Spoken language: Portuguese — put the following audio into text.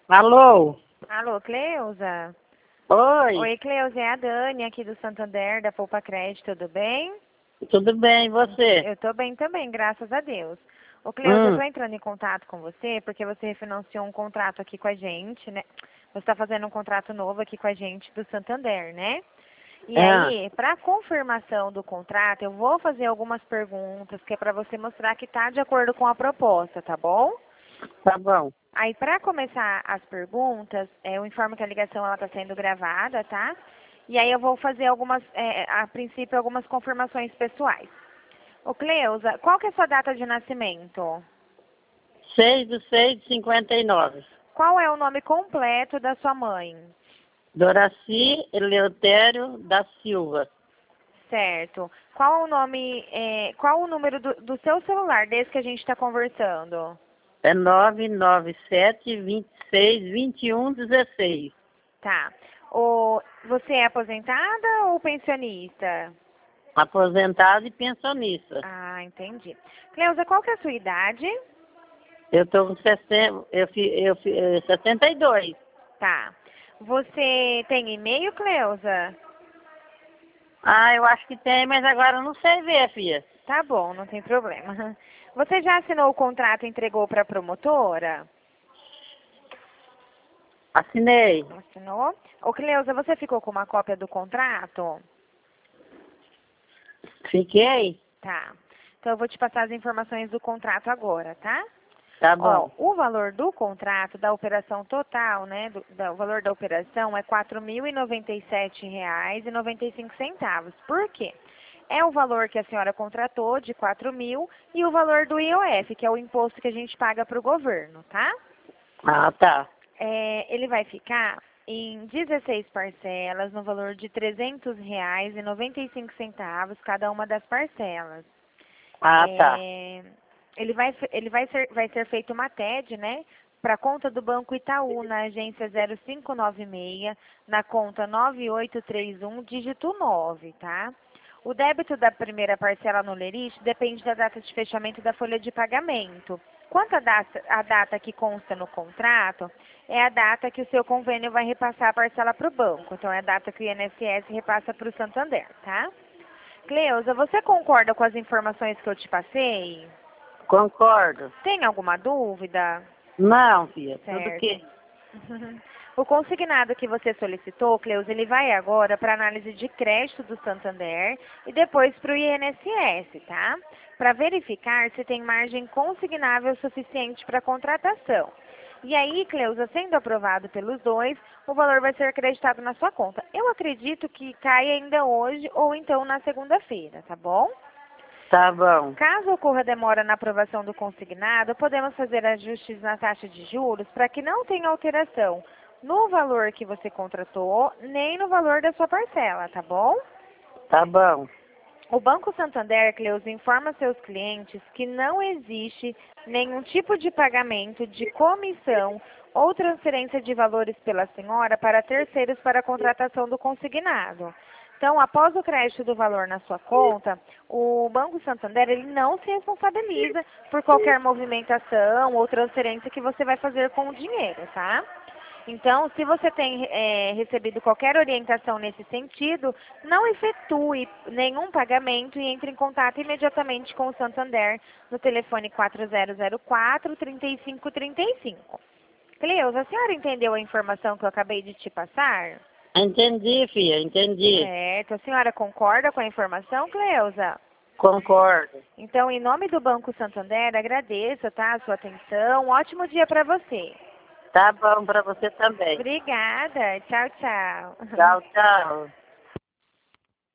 Alô? Alô, Cleusa? Oi, Oi, Cleusa, é a Dani aqui do Santander, da Poupa Crédito, tudo bem? tudo bem, e você? Eu tô bem também, graças a Deus. Ô, Cleusa, eu tô Hum, entrando em contato com você porque você refinanciou um contrato aqui com a gente, né? Você está fazendo um contrato novo aqui com a gente do Santander, né? E ah, aí, para confirmação do contrato, eu vou fazer algumas perguntas que é para você mostrar que tá de acordo com a proposta, tá bom? tá bom, Aí, para começar as perguntas, eu informo que a ligação ela está sendo gravada, tá? E aí eu vou fazer a princípio, algumas confirmações pessoais. Ô, Cleusa, qual que é a sua data de nascimento? 6/6/59. Qual é o nome completo da sua mãe? Doraci Eleutério da Silva. Certo. Qual o nome, qual o número do seu celular, desde que a gente está conversando? É 997-26-21-16. Tá. Você é aposentada ou pensionista? Aposentado e pensionista. Ah, entendi. Cleusa, qual que é a sua idade? Eu tô com 60, 62. Tá. Você tem e-mail, Cleusa? Ah, eu acho que tem, mas agora eu não sei ver, filha. Tá bom, não tem problema. Você já assinou o contrato e entregou para a promotora? Assinei. Assinou? Ô, Cleusa, você ficou com uma cópia do contrato? Fiquei? Tá. Então eu vou te passar as informações do contrato agora, tá? Tá Ó, bom. o valor do contrato, da operação total, né, o valor da operação é R$ 4.097,95. Por quê? É o valor que a senhora contratou de 4.000 e o valor do IOF, que é o imposto que a gente paga para o governo, tá? Ah, tá. Ele vai ficar em 16 parcelas no valor de R$ 300,95 cada uma das parcelas. Ah, tá. É, vai ser feita uma TED, né? Para conta do Banco Itaú, na agência 0596, na conta 9831, dígito 9, tá? O débito da primeira parcela no Lerite depende da data de fechamento da folha de pagamento. Quanto à data que consta no contrato, é a data que o seu convênio vai repassar a parcela para o banco. Então, é a data que o INSS repassa para o Santander, tá? Cleusa, você concorda com as informações que eu te passei? Concordo. Tem alguma dúvida? Não, filha, tudo Certo. que... O consignado que você solicitou, Cleusa, ele vai agora para análise de crédito do Santander e depois para o INSS, tá? Para verificar se tem margem consignável suficiente para contratação. E aí, Cleusa, sendo aprovado pelos dois, o valor vai ser acreditado na sua conta. Eu acredito que cai ainda hoje ou então na segunda-feira, tá bom? Tá bom. Caso ocorra demora na aprovação do consignado, podemos fazer ajustes na taxa de juros para que não tenha alteração no valor que você contratou, nem no valor da sua parcela, tá bom? Tá bom. O Banco Santander, Cleusa, informa seus clientes que não existe nenhum tipo de pagamento de comissão ou transferência de valores pela senhora para terceiros para a contratação do consignado. Então, após o crédito do valor na sua conta, o Banco Santander ele não se responsabiliza por qualquer movimentação ou transferência que você vai fazer com o dinheiro, tá? Então, se você tem recebido qualquer orientação nesse sentido, não efetue nenhum pagamento e entre em contato imediatamente com o Santander no telefone 4004-3535. Cleusa, a senhora entendeu a informação que eu acabei de te passar? Entendi, filha, entendi. Certo. A senhora concorda com a informação, Cleusa? Concordo. Então, em nome do Banco Santander, agradeço, tá, a sua atenção. Um ótimo dia para você. Tá bom pra você também. Obrigada. Tchau, tchau. Tchau, tchau.